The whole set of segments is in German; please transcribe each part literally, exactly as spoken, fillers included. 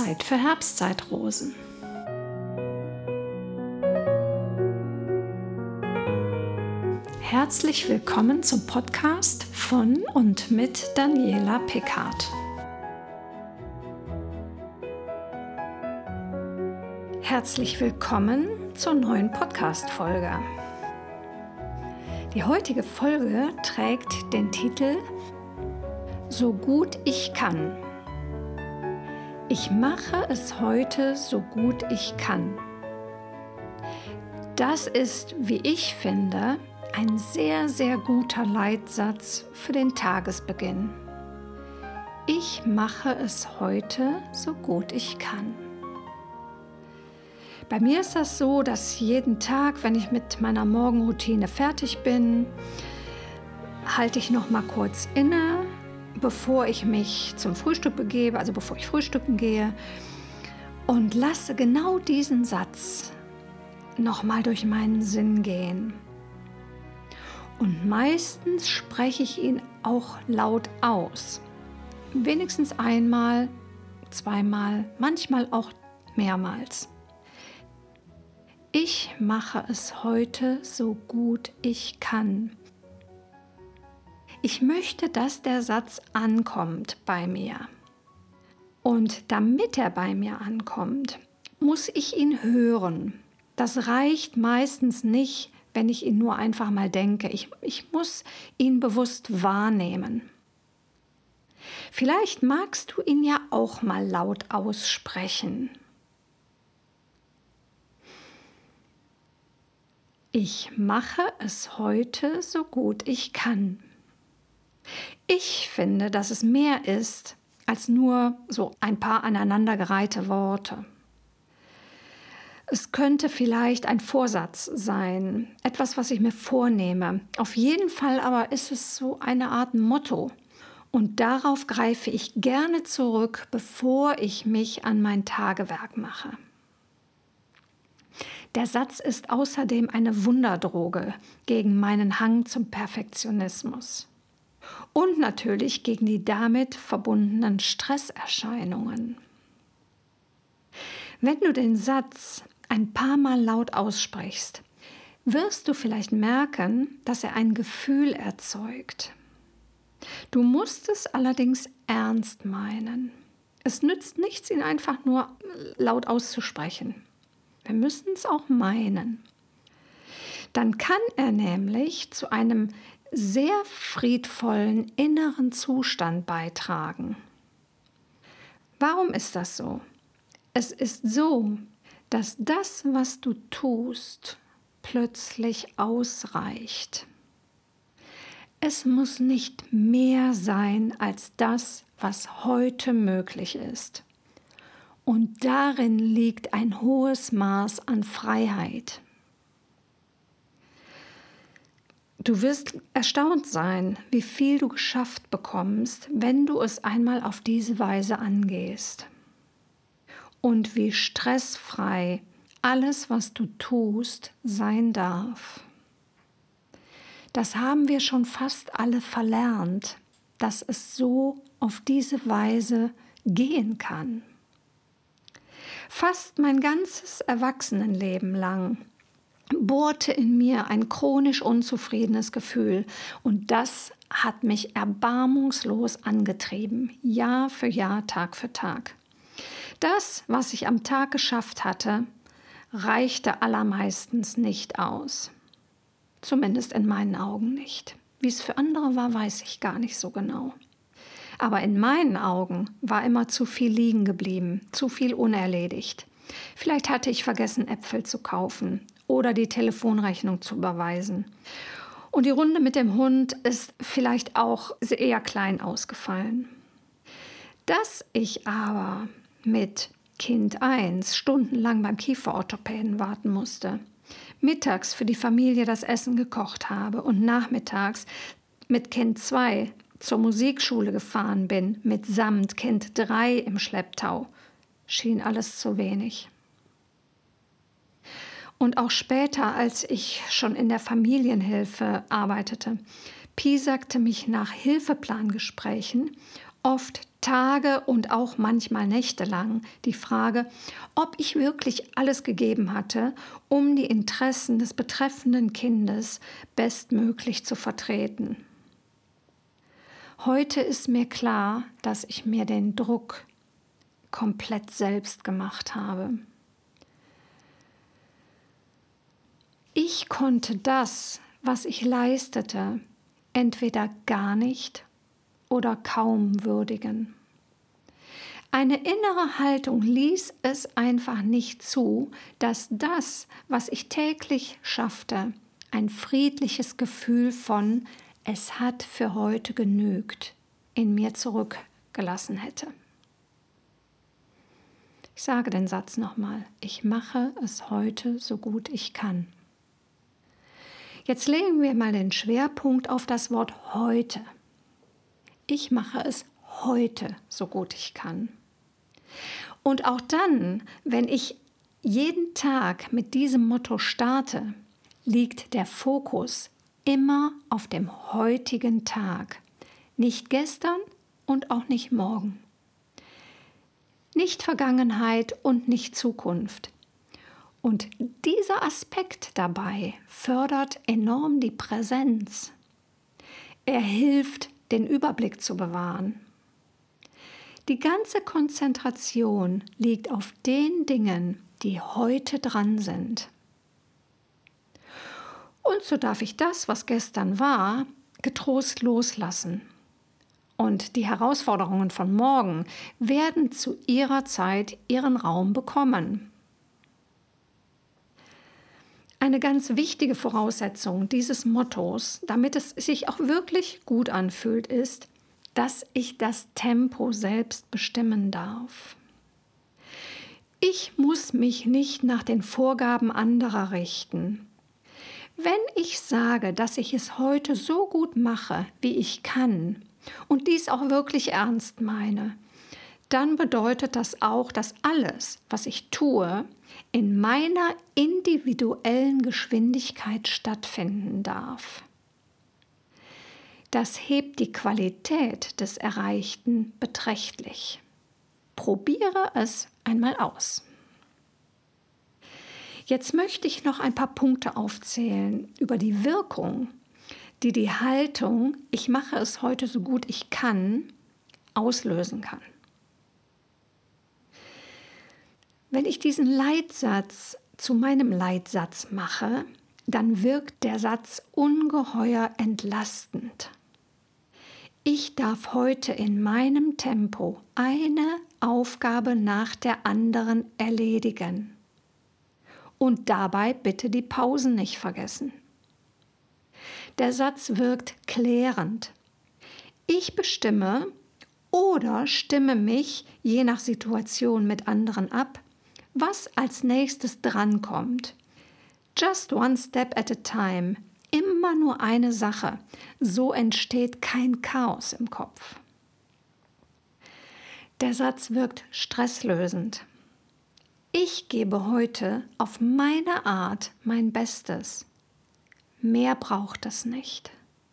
Zeit für Herbstzeitrosen. Herzlich willkommen zum Podcast von und mit Daniela Pickard. Herzlich willkommen zur neuen Podcast-Folge. Die heutige Folge trägt den Titel So gut ich kann. Ich mache es heute so gut ich kann. Das ist, wie ich finde, ein sehr, sehr guter Leitsatz für den Tagesbeginn. Ich mache es heute so gut ich kann. Bei mir ist das so, dass jeden Tag, wenn ich mit meiner Morgenroutine fertig bin, halte ich noch mal kurz inne, bevor ich mich zum Frühstück begebe, also bevor ich frühstücken gehe, und lasse genau diesen Satz noch mal durch meinen Sinn gehen. Und meistens spreche ich ihn auch laut aus. Wenigstens einmal, zweimal, manchmal auch mehrmals. Ich mache es heute so gut ich kann. Ich möchte, dass der Satz ankommt bei mir. Und damit er bei mir ankommt, muss ich ihn hören. Das reicht meistens nicht, wenn ich ihn nur einfach mal denke. Ich, ich muss ihn bewusst wahrnehmen. Vielleicht magst du ihn ja auch mal laut aussprechen. Ich mache es heute so gut ich kann. Ich finde, dass es mehr ist als nur so ein paar aneinandergereihte Worte. Es könnte vielleicht ein Vorsatz sein, etwas, was ich mir vornehme. Auf jeden Fall aber ist es so eine Art Motto. Und darauf greife ich gerne zurück, bevor ich mich an mein Tagewerk mache. Der Satz ist außerdem eine Wunderdroge gegen meinen Hang zum Perfektionismus. Und natürlich gegen die damit verbundenen Stresserscheinungen. Wenn du den Satz ein paar Mal laut aussprichst, wirst du vielleicht merken, dass er ein Gefühl erzeugt. Du musst es allerdings ernst meinen. Es nützt nichts, ihn einfach nur laut auszusprechen. Wir müssen es auch meinen. Dann kann er nämlich zu einem sehr friedvollen inneren Zustand beitragen. Warum ist das so? Es ist so, dass das, was du tust, plötzlich ausreicht. Es muss nicht mehr sein als das, was heute möglich ist. Und darin liegt ein hohes Maß an Freiheit. Du wirst erstaunt sein, wie viel du geschafft bekommst, wenn du es einmal auf diese Weise angehst. Und wie stressfrei alles, was du tust, sein darf. Das haben wir schon fast alle verlernt, dass es so auf diese Weise gehen kann. Fast mein ganzes Erwachsenenleben lang bohrte in mir ein chronisch unzufriedenes Gefühl und das hat mich erbarmungslos angetrieben, Jahr für Jahr, Tag für Tag. Das, was ich am Tag geschafft hatte, reichte allermeistens nicht aus. Zumindest in meinen Augen nicht. Wie es für andere war, weiß ich gar nicht so genau. Aber in meinen Augen war immer zu viel liegen geblieben, zu viel unerledigt. Vielleicht hatte ich vergessen, Äpfel zu kaufen oder die Telefonrechnung zu überweisen. Und die Runde mit dem Hund ist vielleicht auch eher klein ausgefallen. Dass ich aber mit Kind eins stundenlang beim Kieferorthopäden warten musste, mittags für die Familie das Essen gekocht habe und nachmittags mit Kind zwei zur Musikschule gefahren bin, mitsamt Kind drei im Schlepptau, schien alles zu wenig. Und auch später, als ich schon in der Familienhilfe arbeitete, piesakte mich nach Hilfeplangesprächen, oft Tage und auch manchmal nächtelang die Frage, ob ich wirklich alles gegeben hatte, um die Interessen des betreffenden Kindes bestmöglich zu vertreten. Heute ist mir klar, dass ich mir den Druck komplett selbst gemacht habe. Ich konnte das, was ich leistete, entweder gar nicht oder kaum würdigen. Eine innere Haltung ließ es einfach nicht zu, dass das, was ich täglich schaffte, ein friedliches Gefühl von „Es hat für heute genügt“ in mir zurückgelassen hätte. Ich sage den Satz nochmal: Ich mache es heute so gut ich kann. Jetzt legen wir mal den Schwerpunkt auf das Wort heute. Ich mache es heute so gut ich kann. Und auch dann, wenn ich jeden Tag mit diesem Motto starte, liegt der Fokus immer auf dem heutigen Tag. Nicht gestern und auch nicht morgen. Nicht Vergangenheit und nicht Zukunft. Und dieser Aspekt dabei fördert enorm die Präsenz. Er hilft, den Überblick zu bewahren. Die ganze Konzentration liegt auf den Dingen, die heute dran sind. Und so darf ich das, was gestern war, getrost loslassen. Und die Herausforderungen von morgen werden zu ihrer Zeit ihren Raum bekommen. Eine ganz wichtige Voraussetzung dieses Mottos, damit es sich auch wirklich gut anfühlt, ist, dass ich das Tempo selbst bestimmen darf. Ich muss mich nicht nach den Vorgaben anderer richten. Wenn ich sage, dass ich es heute so gut mache, wie ich kann, und dies auch wirklich ernst meine, dann bedeutet das auch, dass alles, was ich tue, in meiner individuellen Geschwindigkeit stattfinden darf. Das hebt die Qualität des Erreichten beträchtlich. Probiere es einmal aus. Jetzt möchte ich noch ein paar Punkte aufzählen über die Wirkung, die die Haltung „Ich mache es heute so gut ich kann“ auslösen kann. Wenn ich diesen Leitsatz zu meinem Leitsatz mache, dann wirkt der Satz ungeheuer entlastend. Ich darf heute in meinem Tempo eine Aufgabe nach der anderen erledigen. Und dabei bitte die Pausen nicht vergessen. Der Satz wirkt klärend. Ich bestimme oder stimme mich je nach Situation mit anderen ab, was als nächstes drankommt. Just one step at a time. Immer nur eine Sache. So entsteht kein Chaos im Kopf. Der Satz wirkt stresslösend. Ich gebe heute auf meine Art mein Bestes. Mehr braucht es nicht.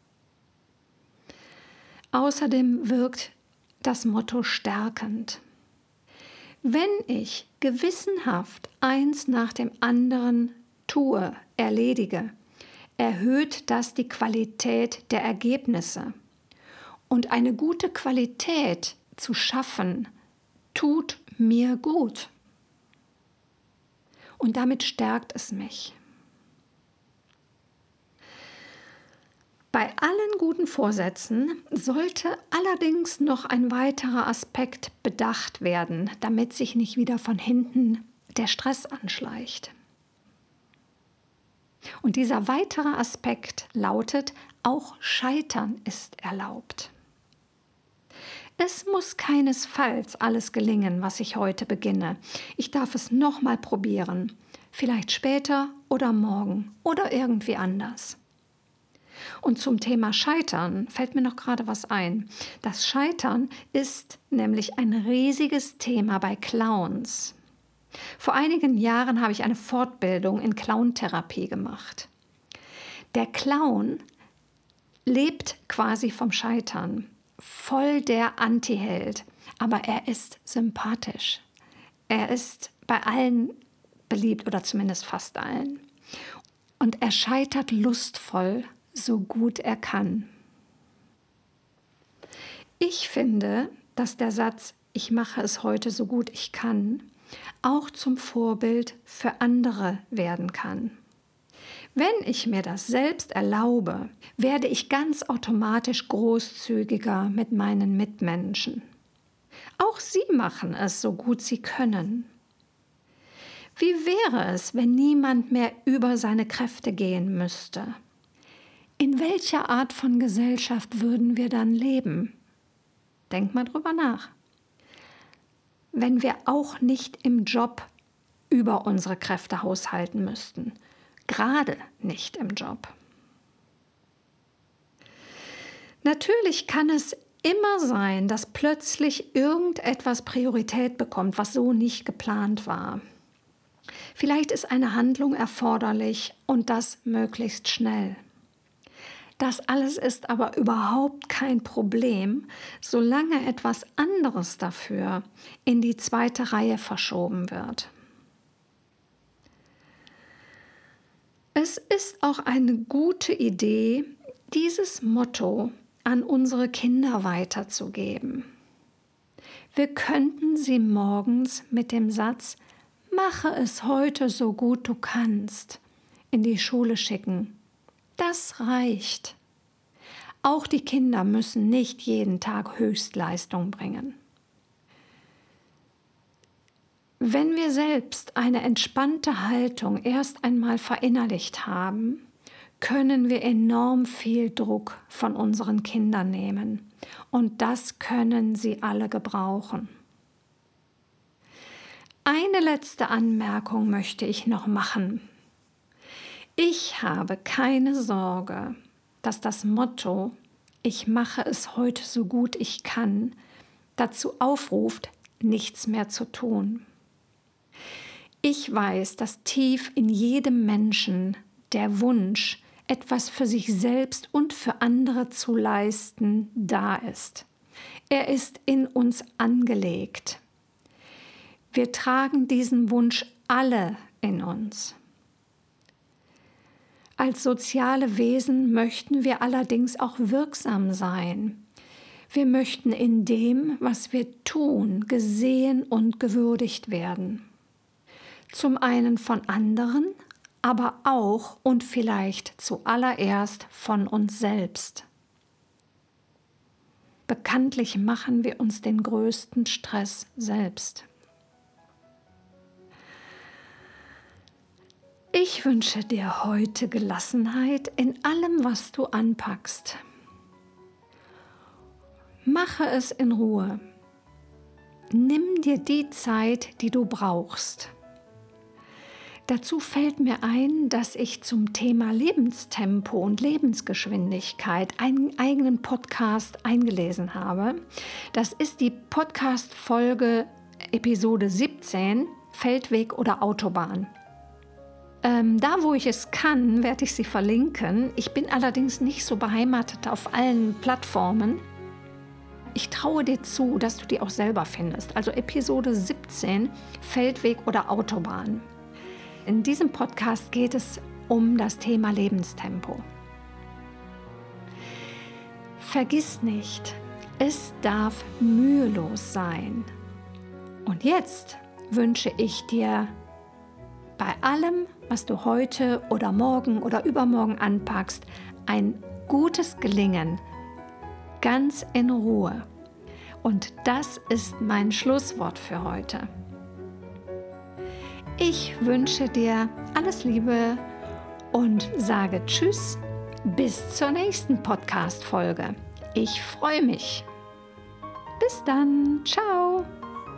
Außerdem wirkt das Motto stärkend. Wenn ich gewissenhaft eins nach dem anderen tue, erledige, erhöht das die Qualität der Ergebnisse. Und eine gute Qualität zu schaffen, tut mir gut. Und damit stärkt es mich. Bei allen guten Vorsätzen sollte allerdings noch ein weiterer Aspekt bedacht werden, damit sich nicht wieder von hinten der Stress anschleicht. Und dieser weitere Aspekt lautet, auch Scheitern ist erlaubt. Es muss keinesfalls alles gelingen, was ich heute beginne. Ich darf es nochmal probieren, vielleicht später oder morgen oder irgendwie anders. Und zum Thema Scheitern fällt mir noch gerade was ein. Das Scheitern ist nämlich ein riesiges Thema bei Clowns. Vor einigen Jahren habe ich eine Fortbildung in Clowntherapie gemacht. Der Clown lebt quasi vom Scheitern. voll der Antiheld, aber er ist sympathisch. Er ist bei allen beliebt oder zumindest fast allen. Und er scheitert lustvoll, so gut er kann. Ich finde, dass der Satz, ich mache es heute so gut ich kann, auch zum Vorbild für andere werden kann. Wenn ich mir das selbst erlaube, werde ich ganz automatisch großzügiger mit meinen Mitmenschen. Auch sie machen es so gut sie können. Wie wäre es, wenn niemand mehr über seine Kräfte gehen müsste? In welcher Art von Gesellschaft würden wir dann leben? Denk mal drüber nach. Wenn wir auch nicht im Job über unsere Kräfte haushalten müssten. Gerade nicht im Job. Natürlich kann es immer sein, dass plötzlich irgendetwas Priorität bekommt, was so nicht geplant war. Vielleicht ist eine Handlung erforderlich und das möglichst schnell. Das alles ist aber überhaupt kein Problem, solange etwas anderes dafür in die zweite Reihe verschoben wird. Es ist auch eine gute Idee, dieses Motto an unsere Kinder weiterzugeben. Wir könnten sie morgens mit dem Satz „Mache es heute so gut du kannst" in die Schule schicken. Das reicht. Auch die Kinder müssen nicht jeden Tag Höchstleistung bringen. Wenn wir selbst eine entspannte Haltung erst einmal verinnerlicht haben, können wir enorm viel Druck von unseren Kindern nehmen. Und das können sie alle gebrauchen. Eine letzte Anmerkung möchte ich noch machen. Ich habe keine Sorge, dass das Motto „Ich mache es heute so gut ich kann" dazu aufruft, nichts mehr zu tun. Ich weiß, dass tief in jedem Menschen der Wunsch, etwas für sich selbst und für andere zu leisten, da ist. Er ist in uns angelegt. Wir tragen diesen Wunsch alle in uns. Als soziale Wesen möchten wir allerdings auch wirksam sein. Wir möchten in dem, was wir tun, gesehen und gewürdigt werden. Zum einen von anderen, aber auch und vielleicht zuallererst von uns selbst. Bekanntlich machen wir uns den größten Stress selbst. Ich wünsche dir heute Gelassenheit in allem, was du anpackst. Mache es in Ruhe. Nimm dir die Zeit, die du brauchst. Dazu fällt mir ein, dass ich zum Thema Lebenstempo und Lebensgeschwindigkeit einen eigenen Podcast eingelesen habe. Das ist die Podcast-Folge Episode siebzehn, Feldweg oder Autobahn. Ähm, da, wo ich es kann, werde ich sie verlinken. Ich bin allerdings nicht so beheimatet auf allen Plattformen. Ich traue dir zu, dass du die auch selber findest. Also Episode siebzehn, Feldweg oder Autobahn. In diesem Podcast geht es um das Thema Lebenstempo. Vergiss nicht, es darf mühelos sein. Und jetzt wünsche ich dir bei allem, was du heute oder morgen oder übermorgen anpackst, ein gutes Gelingen, ganz in Ruhe. Und das ist mein Schlusswort für heute. Ich wünsche dir alles Liebe und sage Tschüss, bis zur nächsten Podcast-Folge. Ich freue mich. Bis dann, ciao.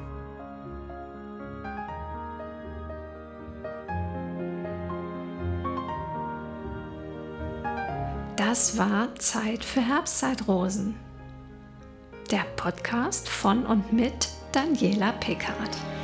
Das war Zeit für Herbstzeitrosen. Der Podcast von und mit Daniela Pickard.